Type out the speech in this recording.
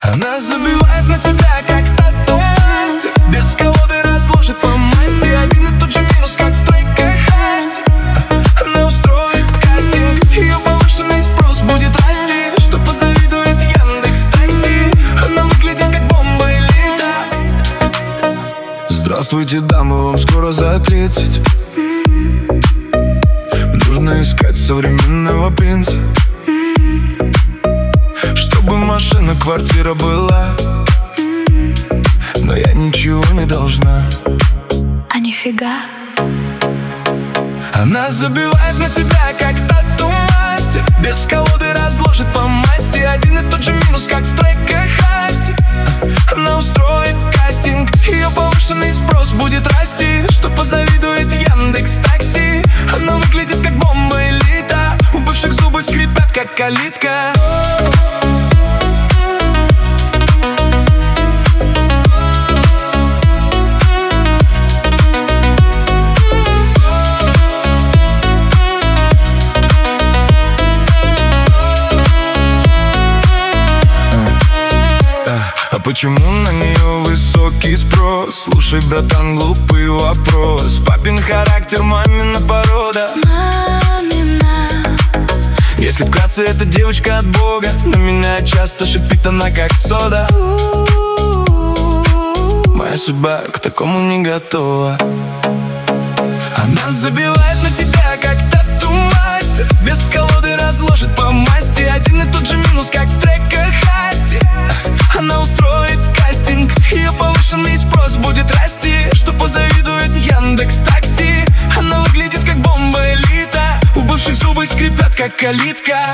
Она забивает на тебя, как тату-масть. Без колоды разложит по масти. Один и тот же минус, как в треках Асти. Она устроит кастинг, ее повышенный спрос будет расти, что позавидует Яндекс.Такси. Она выглядит как бомба элита. Здравствуйте, дамы, вам скоро за 30. Нужно искать современного принца, чтобы машина, квартира была, но я ничего не должна. А нифига. Она забивает на тебя, как тату-мастер. Без колоды разложит по масти. Один и тот же минус, как в треках Асти. Она устроит кастинг, ее повышенный спрос будет расти, что позавидует Яндекс.Такси. Она выглядит как бомба элита. У бывших зубы скрипят, как калитка. А почему на нее высокий спрос? Слушай, братан, глупый вопрос. Папин характер, мамина порода. Мамина. Если вкратце, эта девочка от Бога. На меня часто шипит она, как сода. Моя судьба к такому не готова. Она забивает на тебя, как тату-мастер. Без колоды разложит по масти. Один и тот же минус, как в треках Асти. Она устроит кастинг, ее повышенный спрос будет расти, что позавидует Яндекс.Такси. Она выглядит как бомба элита. У бывших зубы скрипят, как калитка.